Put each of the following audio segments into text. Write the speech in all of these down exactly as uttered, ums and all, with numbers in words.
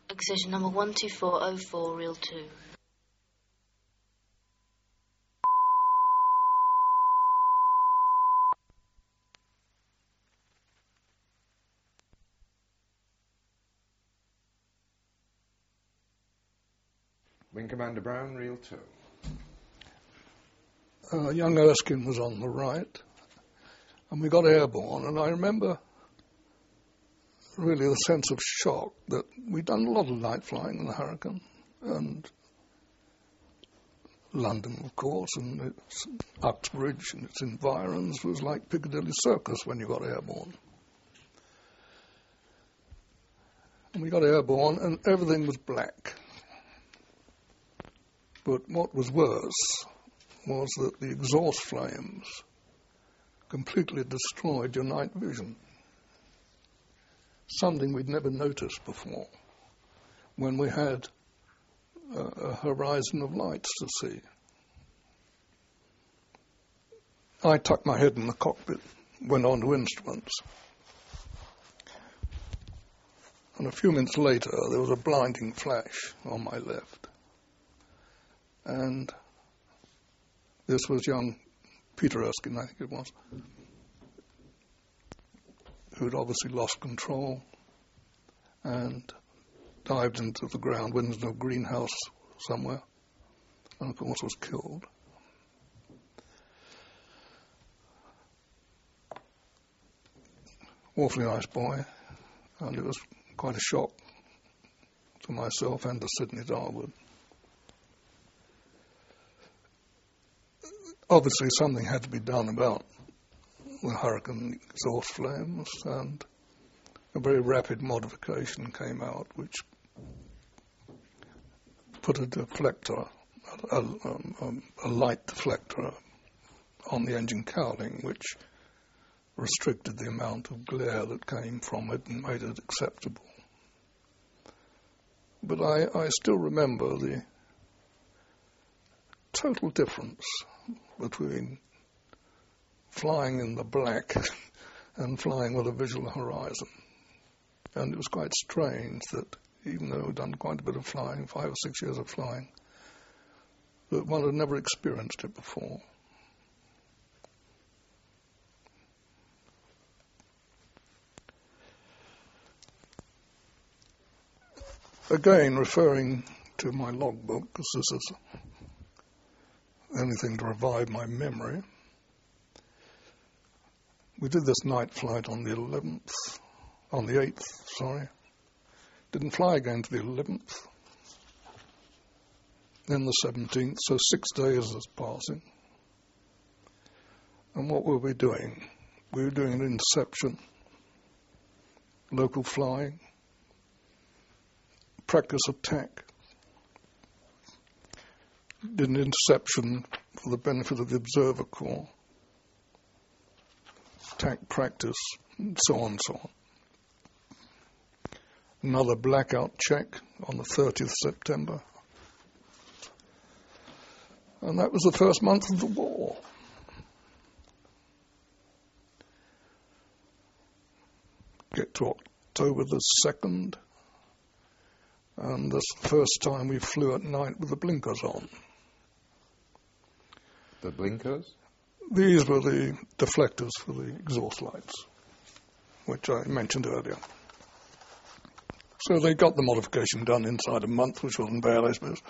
Accession number one two four oh four, reel two. Wing Commander Brown, reel two. Uh, young Erskine was on the right, and we got airborne, and I remember really the sense of shock that we'd done a lot of night flying in the Hurricane, and London, of course, and its Uxbridge and its environs was like Piccadilly Circus when you got airborne. And we got airborne, and everything was black. But what was worse was that the exhaust flames completely destroyed your night vision. Something we'd never noticed before when we had a, a horizon of lights to see. I tucked my head in the cockpit, went on to instruments. And a few minutes later, there was a blinding flash on my left. And this was young Peter Erskine, I think it was, who'd obviously lost control and dived into the ground, went into a greenhouse somewhere, and of course was killed. Awfully nice boy, and it was quite a shock to myself and to Sidney Darwood. Obviously, something had to be done about the Hurricane exhaust flames, and a very rapid modification came out, which put a deflector, a, a, a light deflector, on the engine cowling, which restricted the amount of glare that came from it and made it acceptable. But I, I still remember the total difference between flying in the black and flying with a visual horizon. And it was quite strange that, even though I'd done quite a bit of flying, five or six years of flying, that one had never experienced it before. Again, referring to my logbook, because this is anything to revive my memory, we did this night flight on the eleventh, on the eighth, sorry. Didn't fly again to the eleventh, then the seventeenth, so six days was passing. And what were we doing? We were doing an interception, local flying, practice attack, did an interception for the benefit of the Observer Corps, attack practice, and so on and so on. Another blackout check on the thirtieth of September. And that was the first month of the war. Get to October the second, and that's the first time we flew at night with the blinkers on. The blinkers? These were the deflectors for the exhaust lights, which I mentioned earlier. So they got the modification done inside a month, which wasn't bad, I suppose.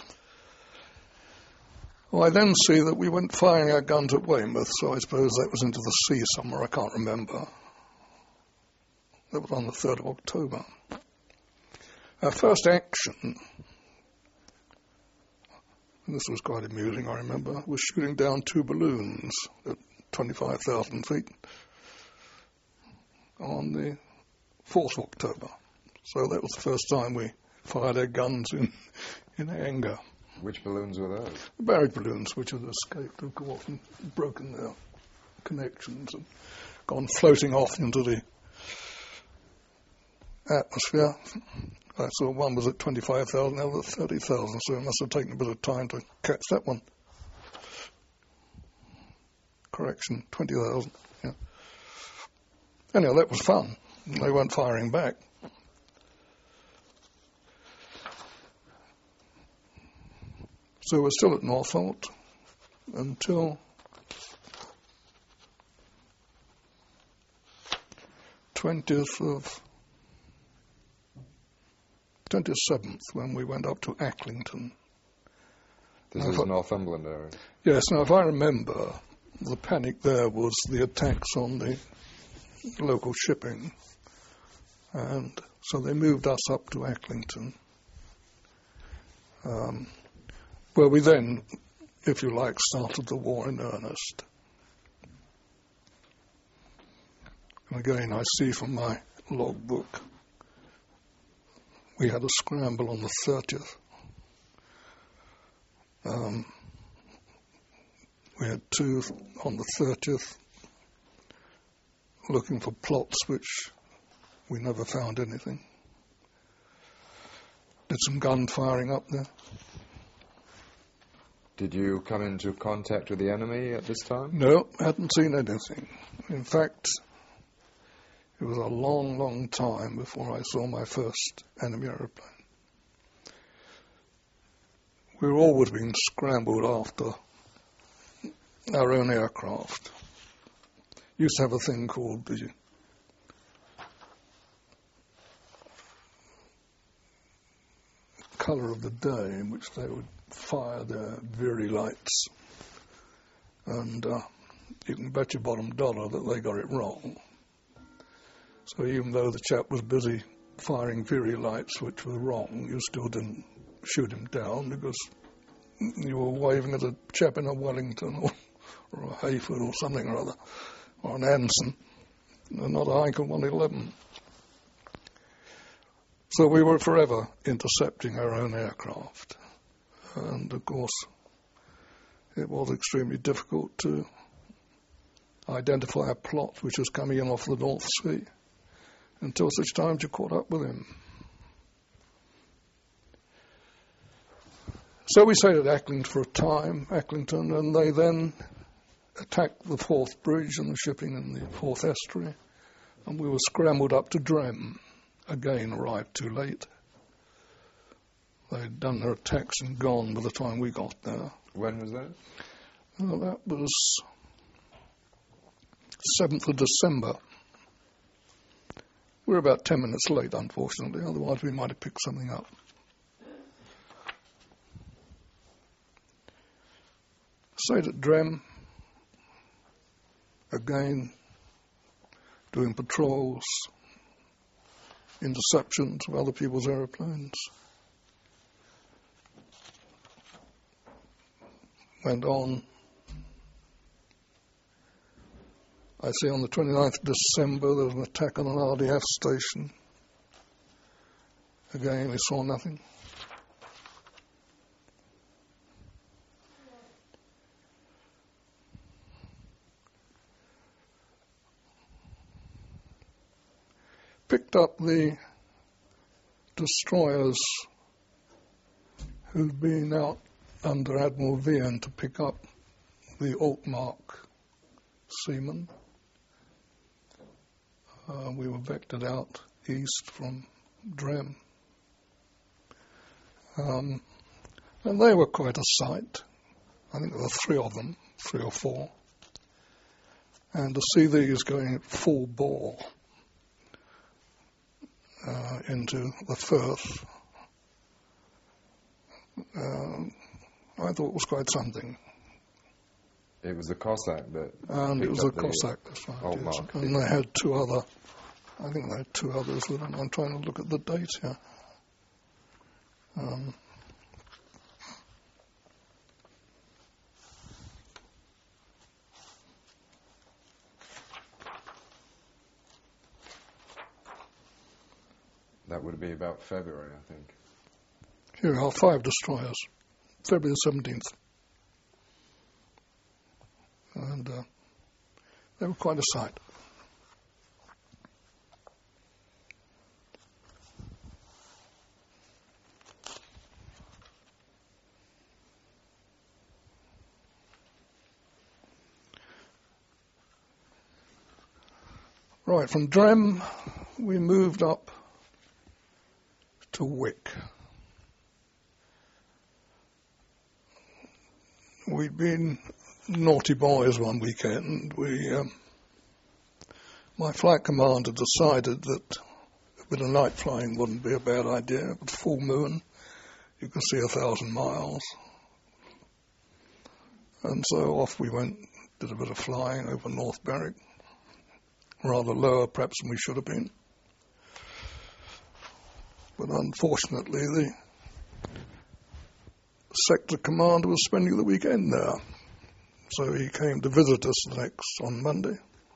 Well, I then see that we went firing our guns at Weymouth, so I suppose that was into the sea somewhere, I can't remember. That was on the third of October. Our first action, and this was quite amusing, I remember, was shooting down two balloons at twenty-five thousand feet on the fourth of October. So that was the first time we fired our guns in, in anger. Which balloons were those? The Barrack balloons, which had escaped, of course, and broken their connections and gone floating off into the atmosphere. I saw one was at twenty-five thousand, the other at thirty thousand, so it must have taken a bit of time to catch that one. Correction, twenty thousand, yeah. Anyhow, that was fun. They weren't firing back. So we're still at Northolt until twentieth of twenty-seventh, when we went up to Acklington. This Now, is if I- Northumberland area. Yes, now if I remember, the panic there was the attacks on the local shipping, and so they moved us up to Acklington, um, where we then, if you like, started the war in earnest. And again, I see from my logbook, we had a scramble on the thirtieth. Um, we had two on the thirtieth, looking for plots, which we never found anything. Did some gun firing up there. Did you come into contact with the enemy at this time? No, hadn't seen anything. In fact, it was a long, long time before I saw my first enemy aeroplane. We were always being scrambled after our own aircraft. Used to have a thing called the colour of the day, in which they would fire their Viri lights, and uh, you can bet your bottom dollar that they got it wrong. So even though the chap was busy firing Viri lights, which were wrong, you still didn't shoot him down, because you were waving at a chap in a Wellington or, or a Hayford or something or other, or an Anson, and not a Heinkel one eleven. So we were forever intercepting our own aircraft. And of course, it was extremely difficult to identify a plot which was coming in off the North Sea until such times you caught up with him. So we stayed at Acklington for a time, Acklington, and they then attacked the Forth Bridge and the shipping in the Forth Estuary, and we were scrambled up to Drem. Again, arrived too late. They'd done their attacks and gone by the time we got there. When was that? Well, that was seventh of December. We were about ten minutes late, unfortunately, otherwise we might have picked something up. Stayed at Drem, again, doing patrols, interceptions of other people's aeroplanes. Went on. I see on the twenty-ninth of December there was an attack on an R D F station. Again, we saw nothing. Picked up the destroyers who'd been out under Admiral Vian to pick up the Altmark seamen. Uh, we were vectored out east from Drem. Um, and they were quite a sight. I think there were three of them, three or four. And to see these going at full bore uh, into the Firth, um, I thought it was quite something. It was the Cossack that And it picked was a up the Cossack, that's right. yes. Altmark. And they had two other, I think they had two others with them. I'm trying to look at the date here. Um, That would be about February, I think. Here are five destroyers, February the seventeenth. And uh, they were quite a sight. Right, from Drem we moved up to Wick. we'd been naughty boys one weekend. We, um, my flight commander decided that a bit of night flying wouldn't be a bad idea. With full moon, you can see a thousand miles. And so off we went, did a bit of flying over North Berwick, rather lower perhaps than we should have been. But unfortunately, the sector commander was spending the weekend there. So he came to visit us the next on Monday.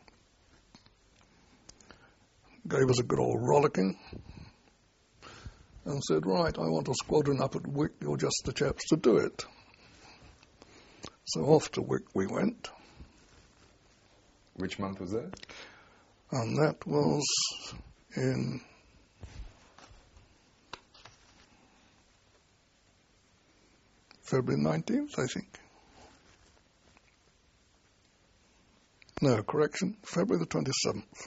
Gave us a good old rollicking and said, right, I want a squadron up at Wick, you're just the chaps to do it. So off to Wick we went. Which month was that? And that was in February nineteenth, I think. No, correction, February the twenty-seventh.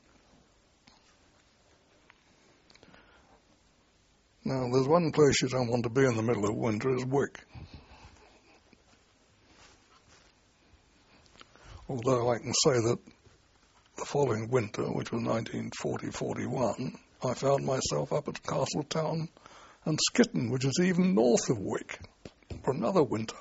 Now, there's one place you don't want to be in the middle of winter, is Wick. Although I can say that the following winter, which was nineteen forty forty-one, I found myself up at Castletown and Skitton, which is even north of Wick, for another winter.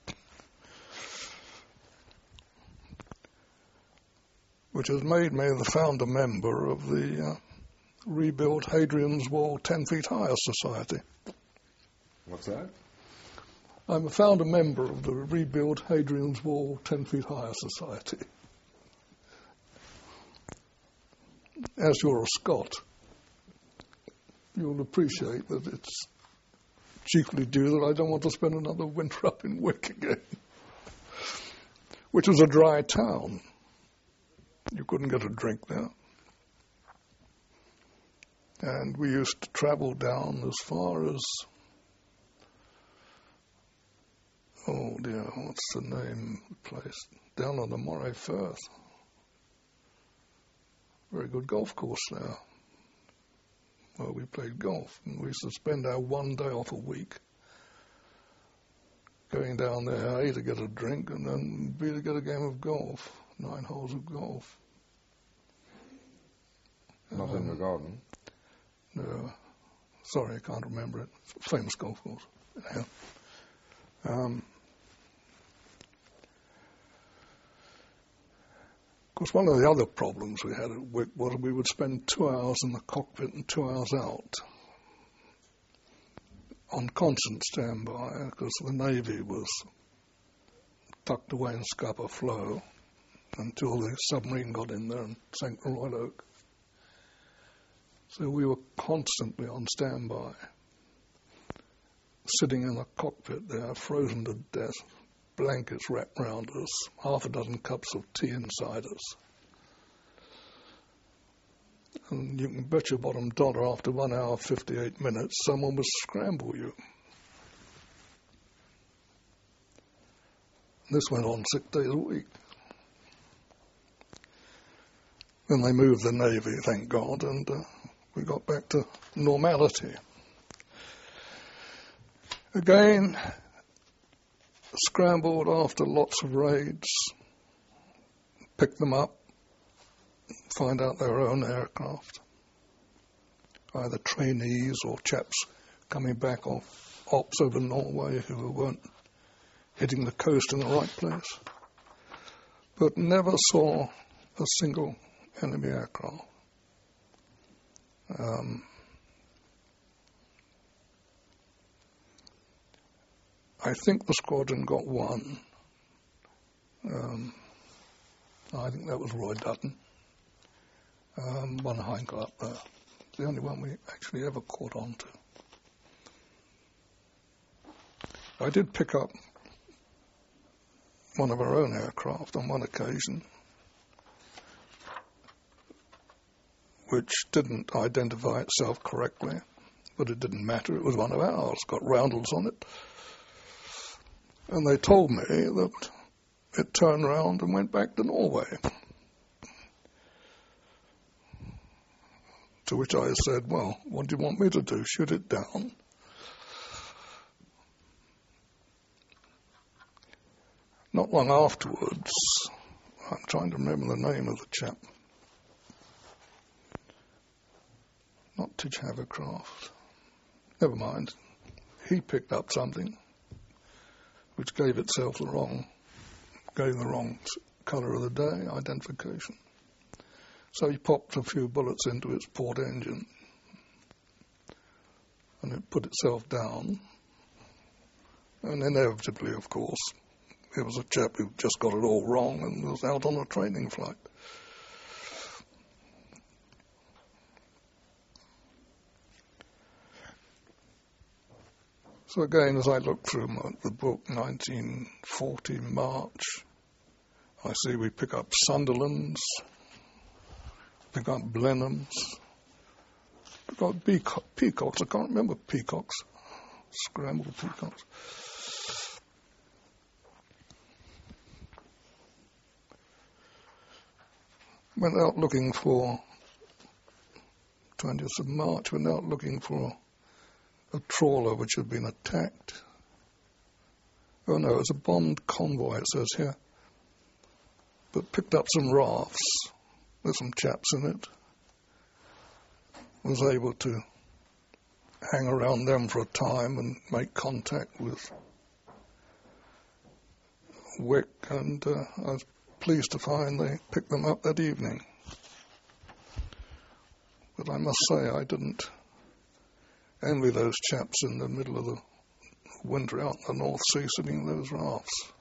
Which has made me the founder member of the uh, Rebuild Hadrian's Wall ten feet Higher Society. What's that? I'm a founder member of the Rebuild Hadrian's Wall ten feet Higher Society. As you're a Scot, you'll appreciate that it's chiefly due that I don't want to spend another winter up in Wick again, which was a dry town. You couldn't get a drink there. And we used to travel down as far as, oh dear, what's the name of the place? Down on the Moray Firth. Very good golf course there. Well, we played golf, and we used to spend our one day off a week going down there, A, to get a drink, and then B, to get a game of golf, nine holes of golf. Not um, in the garden. No, sorry, I can't remember it. It's a famous golf course. Yeah. Um, of course, one of the other problems we had at Wick was we would spend two hours in the cockpit and two hours out on constant standby because the Navy was tucked away in Scupper Flow until the submarine got in there and sank the Royal Oak. So we were constantly on standby, sitting in the cockpit there, frozen to death, blankets wrapped round us, half a dozen cups of tea inside us. And you can bet your bottom dollar after one hour, fifty-eight minutes, someone would scramble you. This went on six days a week. Then they moved the Navy, thank God, and uh, we got back to normality. Again, scrambled after lots of raids, picked them up, find out their own aircraft, either trainees or chaps coming back off ops over Norway who weren't hitting the coast in the right place, but never saw a single enemy aircraft. Um, I think the squadron got one. Um, I think that was Roy Dutton. Um, one Heinkel up there. It's the only one we actually ever caught on to. I did pick up one of our own aircraft on one occasion, which didn't identify itself correctly, but it didn't matter. It was one of ours, got roundels on it. And they told me that it turned round and went back to Norway. To which I said, well, what do you want me to do, shoot it down? not long afterwards, I'm trying to remember the name of the chap. Not Tidge Havercraft. Never mind. He picked up something which gave itself the wrong, gave the wrong colour of the day identification. So he popped a few bullets into its port engine, and it put itself down. And inevitably, of course, it was a chap who just got it all wrong and was out on a training flight. So again, as I look through my, the book, nineteen forty March, I see we pick up Sunderlands, pick up Blenheims, pick up peaco- peacocks. I can't remember peacocks, scrambled peacocks. Went out looking for, twentieth of March, went out looking for a trawler which had been attacked. Oh no, it was a bombed convoy, it says here. But picked up some rafts. There's some chaps in it. Was able to hang around them for a time and make contact with Wick, and uh, I was pleased to find they picked them up that evening. But I must say I didn't envy those chaps in the middle of the winter out in the North Sea sitting in those rafts.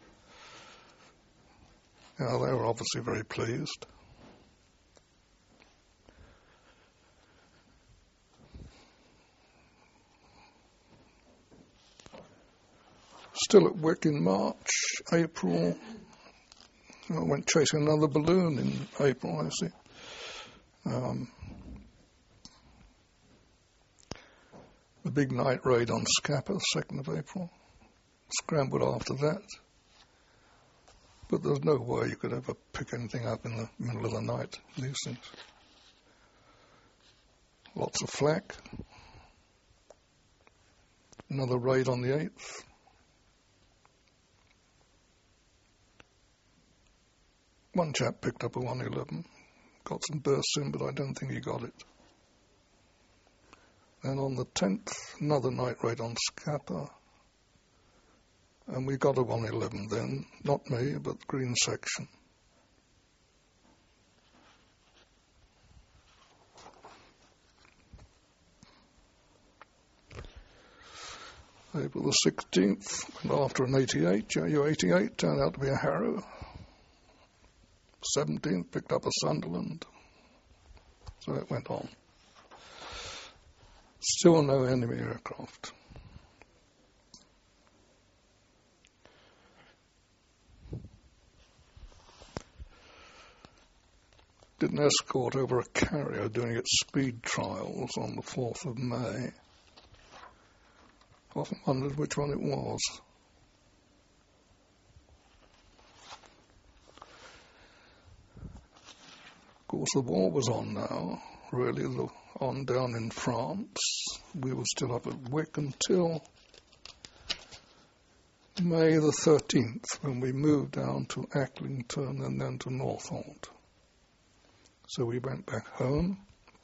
Yeah, they were obviously very pleased. Still at Wick in March, April. I went chasing another balloon in April, I see. Um, the big night raid on Scapa, second of April. Scrambled after that. But there's no way you could ever pick anything up in the middle of the night, these things. Lots of flak. Another raid on the eighth. One chap picked up a one eleven, got some bursts in, but I don't think he got it. And on the tenth, another night raid on Scapa. And we got a one eleven then, not me, but the Green Section. April the sixteenth, went after an eighty-eight, J U eighty-eight, turned out to be a Harrow. seventeenth, picked up a Sunderland. So it went on. Still no enemy aircraft. Did an escort over a carrier doing its speed trials on the fourth of May. Often wondered which one it was. Of course, the war was on now, really, the, on down in France. We were still up at Wick until May the thirteenth, when we moved down to Acklington and then to Northolt. So we went back home,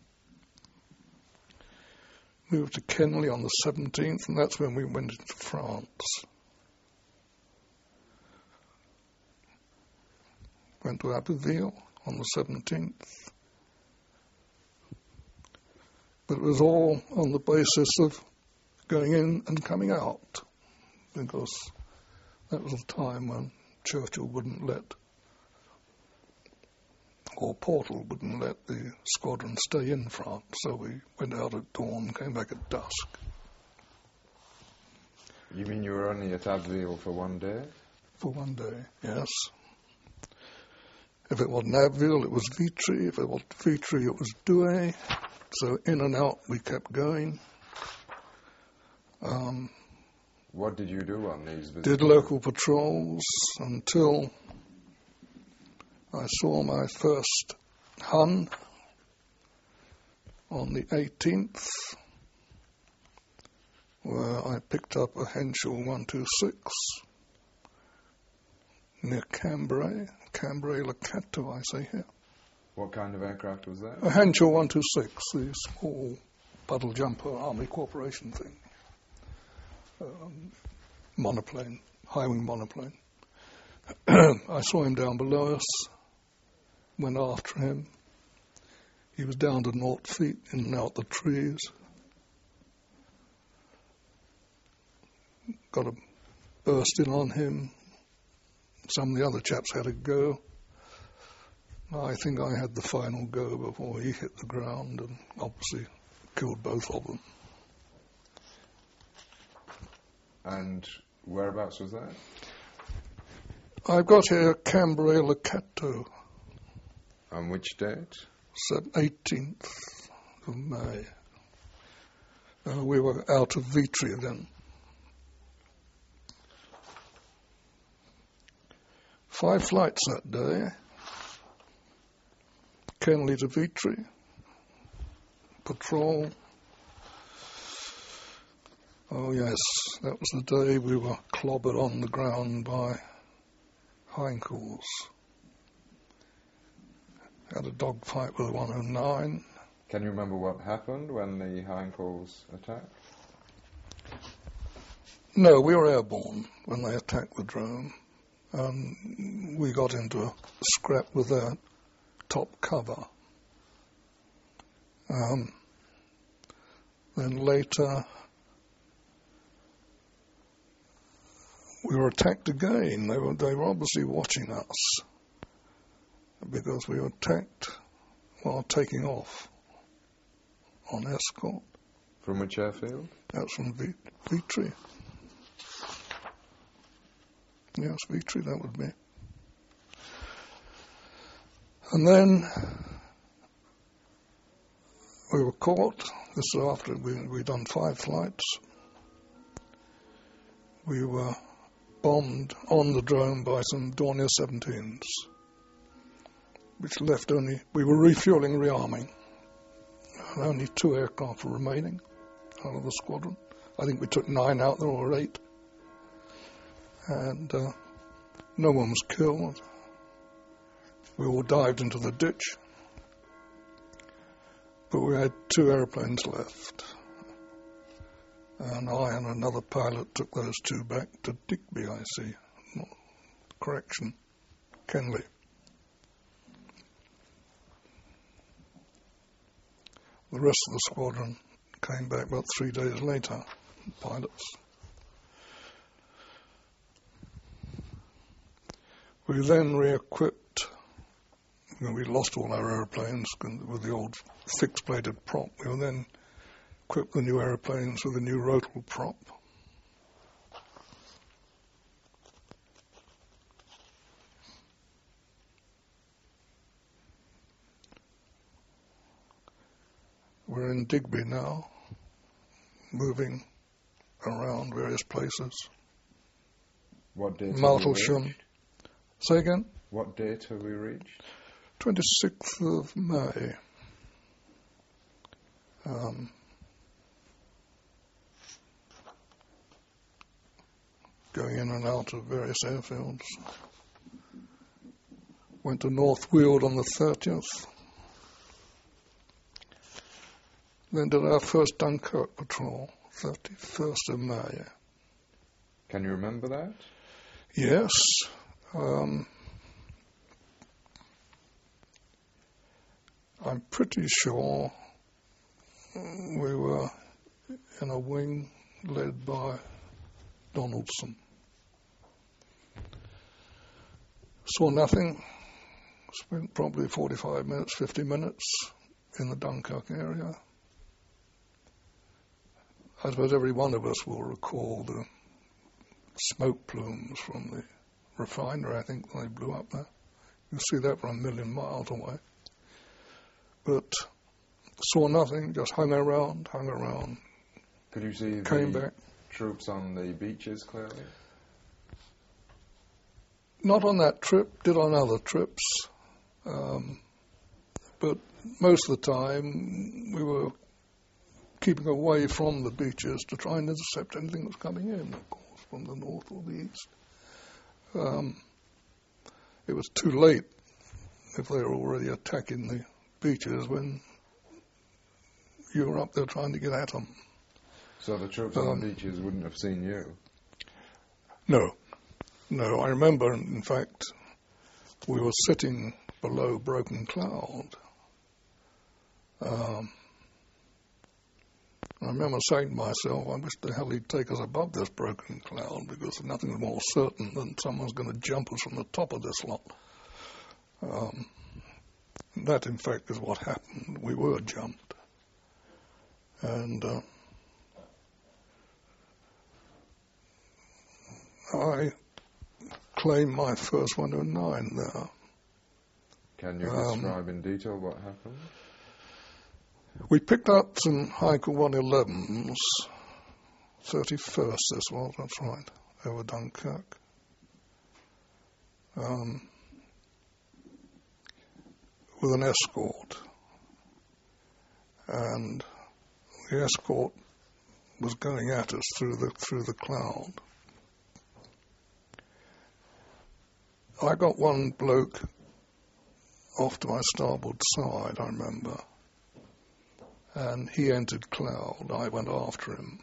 moved to Kenley on the seventeenth, and that's when we went into France. Went to Abbeville on the seventeenth. But it was all on the basis of going in and coming out, because that was a time when Churchill wouldn't let, or Portal wouldn't let the squadron stay in France, so we went out at dawn, came back at dusk. You mean you were only at Abbeville for one day? For one day, yes. If it wasn't Abbeville, it was Vitry. If it wasn't Vitry, it was Douai. So in and out we kept going. Um, what did you do on these visits? Did local patrols until I saw my first Hun on the eighteenth, where I picked up a Henschel one twenty-six near Cambrai, Cambrai-Le Cateau, I say here. What kind of aircraft was that? A Henshaw one twenty-six, the small puddle jumper Army Corporation thing. Um, monoplane, high-wing monoplane. I saw him down below us, went after him. He was down to naught feet, in and out the trees. Got a burst in on him. Some of the other chaps had a go. I think I had the final go before he hit the ground and obviously killed both of them. And whereabouts was that? I've got here Cambrai-Le Cateau. On which date? eighteenth of May. Uh, we were out of Vitry then. Five flights that day. Kenley to Vitry. Patrol. Oh yes, that was the day we were clobbered on the ground by Heinkel's. Had a dogfight with one oh nine. Can you remember what happened when the Heinkel's attacked? No, we were airborne when they attacked the drone. Um, we got into a scrap with their top cover. Um, then later we were attacked again. They were, they were obviously watching us because we were attacked while taking off on escort. From which airfield? That's from v- Vitry. Yes, Vitry, that would be. And then we were caught. This is after we, we'd done five flights. We were bombed on the drone by some Dornier seventeens, which left only, we were refueling, rearming, and only two aircraft were remaining out of the squadron. I think we took nine out there, or eight. And uh, no one was killed. We all dived into the ditch. But we had two airplanes left. And I and another pilot took those two back to Digby, I see. No, correction, Kenley. The rest of the squadron came back about three days later, pilots. We then re-equipped. You know, we lost all our aeroplanes with the old fixed-bladed prop. We will then equip the new aeroplanes with a new rotor prop. We're in Digby now, moving around various places. What date have we Martlesham. reached? Say again? What date have we reached? twenty-sixth of May. Um, going in and out of various airfields. Went to North Weald on the thirtieth. Then did our first Dunkirk patrol, thirty-first of May. Can you remember that? Yes. Um, I'm pretty sure we were in a wing led by Donaldson. Saw nothing. Spent probably forty-five minutes, fifty minutes in the Dunkirk area. I suppose every one of us will recall the smoke plumes from the refinery, I think, when they blew up there. You see that from a million miles away. But saw nothing, just hung around, hung around. Could you see Came the back. troops on the beaches clearly? Not on that trip, did on other trips. Um, but most of the time we were keeping away from the beaches to try and intercept anything that's coming in, of course, from the north or the east. Um, it was too late if they were already attacking the beaches when you were up there trying to get at them. So the troops Um, on the beaches wouldn't have seen you? No. No, I remember, in fact, we were sitting below Broken Cloud. Um, I remember saying to myself, I wish the hell he'd take us above this Broken Cloud, because nothing's more certain than someone's going to jump us from the top of this lot. Um, that, in fact, is what happened. We were jumped. And uh, I claimed my first one oh nine there. Can you Um, describe in detail what happened? We picked up some Hiker one elevens, thirty-first this was, that's right, over Dunkirk. Um, with an escort. And the escort was going at us through the through the cloud. I got one bloke off to my starboard side, I remember, and he entered cloud. I went after him,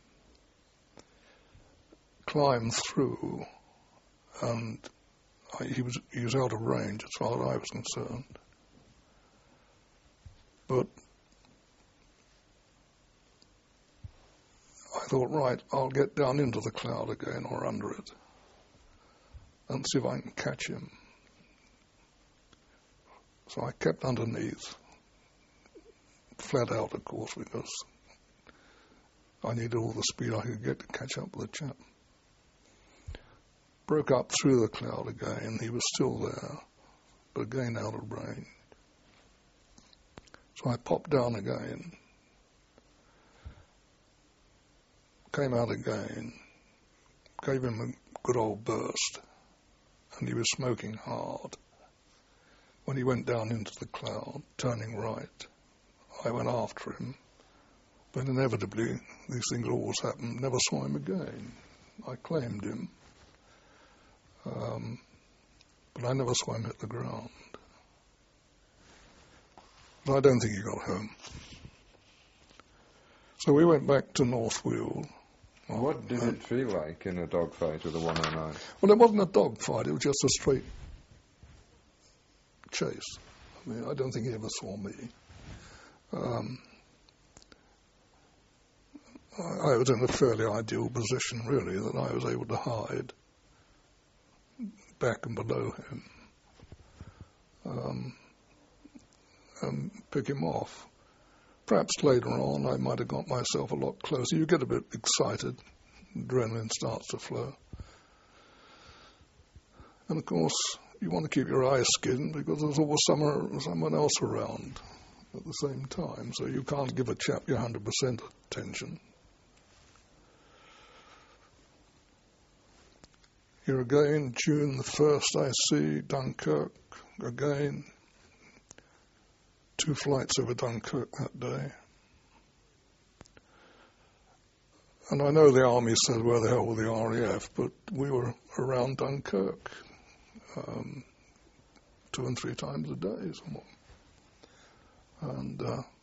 climbed through, and I, he was he was out of range as far as I was concerned. But I thought, right, I'll get down into the cloud again or under it and see if I can catch him. So I kept underneath, flat out, of course, because I needed all the speed I could get to catch up with the chap. Broke up through the cloud again. He was still there, but again out of range. So I popped down again, came out again, gave him a good old burst, and he was smoking hard. When he went down into the cloud, turning right, I went after him, but inevitably, these things always happen, never saw him again. I claimed him, um, but I never saw him hit the ground. But I don't think he got home. So we went back to North Weald. What did it feel like in a dogfight with a one oh nine? Well, it wasn't a dogfight, it was just a straight chase. I mean, I don't think he ever saw me. Um, I, I was in a fairly ideal position, really, that I was able to hide back and below him um, and pick him off. Perhaps later on I might have got myself a lot closer. You get a bit excited, adrenaline starts to flow. And of course, you want to keep your eyes skinned because there's always someone, someone else around at the same time, so you can't give a chap your one hundred percent attention. Here again, June the first, I see Dunkirk again. Two flights over Dunkirk that day. And I know the army said, where the hell were the R A F, but we were around Dunkirk um, two and three times a day, somewhat. And uh,